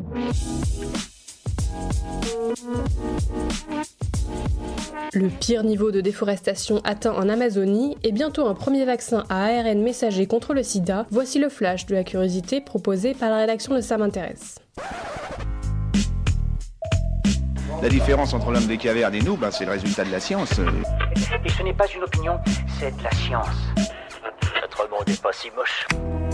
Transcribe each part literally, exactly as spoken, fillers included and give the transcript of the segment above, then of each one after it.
Le pire niveau de déforestation atteint en Amazonie et bientôt un premier vaccin à A R N messager contre le sida, voici le flash de la curiosité proposé par la rédaction de Ça m'intéresse. La différence entre l'homme des cavernes et nous, ben, c'est le résultat de la science. Et ce n'est pas une opinion, c'est de la science. Notre monde n'est pas si moche.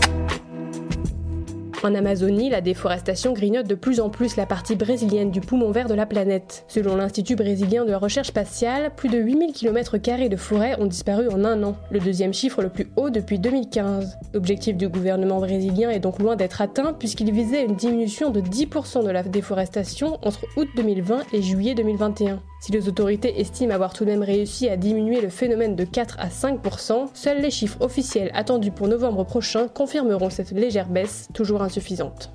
En Amazonie, la déforestation grignote de plus en plus la partie brésilienne du poumon vert de la planète. Selon l'Institut brésilien de la recherche spatiale, plus de huit mille kilomètres carrés de forêt ont disparu en un an, le deuxième chiffre le plus haut depuis deux mille quinze. L'objectif du gouvernement brésilien est donc loin d'être atteint puisqu'il visait une diminution de dix pour cent de la déforestation entre août deux mille vingt et juillet deux mille vingt et un. Si les autorités estiment avoir tout de même réussi à diminuer le phénomène de quatre à cinq pour cent, seuls les chiffres officiels attendus pour novembre prochain confirmeront cette légère baisse, toujours insuffisante.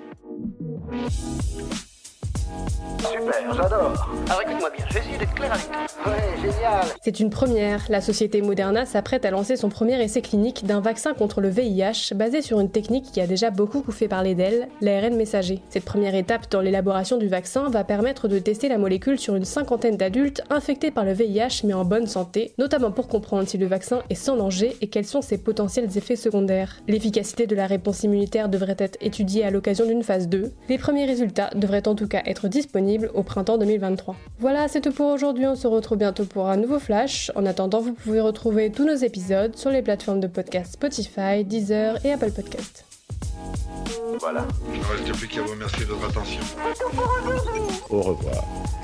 Super, j'adore. Alors écoute-moi bien, je vais essayer d'être clair avec toi. Ouais, génial. C'est une première. La société Moderna s'apprête à lancer son premier essai clinique d'un vaccin contre le V I H basé sur une technique qui a déjà beaucoup fait parler d'elle, l'A R N messager. Cette première étape dans l'élaboration du vaccin va permettre de tester la molécule sur une cinquantaine d'adultes infectés par le V I H mais en bonne santé, notamment pour comprendre si le vaccin est sans danger et quels sont ses potentiels effets secondaires. L'efficacité de la réponse immunitaire devrait être étudiée à l'occasion d'une phase deux. Les premiers résultats devraient en tout cas être disponibles au printemps deux mille vingt-trois. Voilà, c'est tout pour aujourd'hui, on se retrouve bientôt pour un nouveau flash. En attendant, vous pouvez retrouver tous nos épisodes sur les plateformes de podcast Spotify, Deezer et Apple Podcast. Voilà. Il ne reste plus qu'à vous remercier de votre attention. Au revoir.